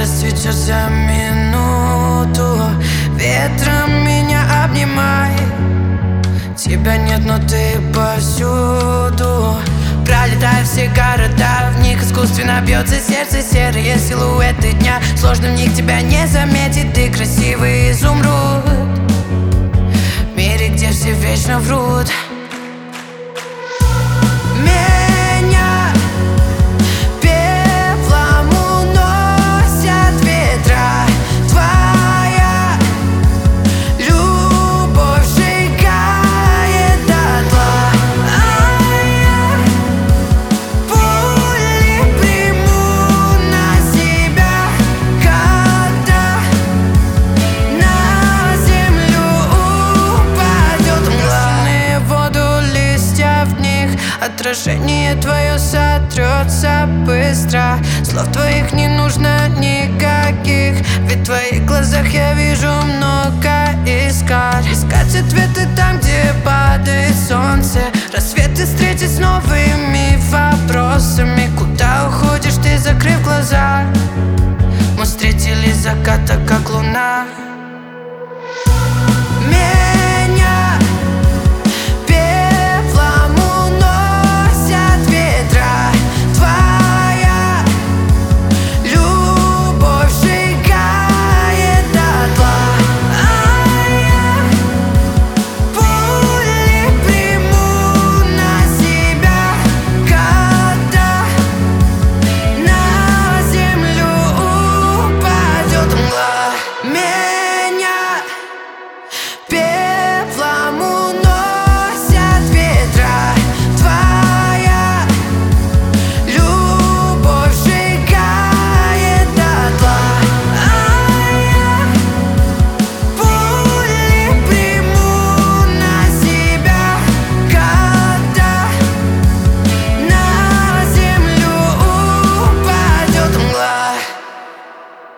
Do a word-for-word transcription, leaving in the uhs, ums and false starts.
расцветет за минуту. Ветром меня обнимай. Тебя нет, но ты повсюду. Пролетая все города, в них искусственно бьется сердце. Серые силуэты дня, сложно в них тебя не заметить. Ты красивый изумруд в мире, где все вечно врут. Отражение твое сотрется быстро. Слов твоих не нужно никаких, ведь в твоих глазах я вижу много искать. Искать ответы там, где падает солнце. Рассветы встретить с новыми вопросами. Куда уходишь ты, закрыв глаза? Мы встретились заката, как луна.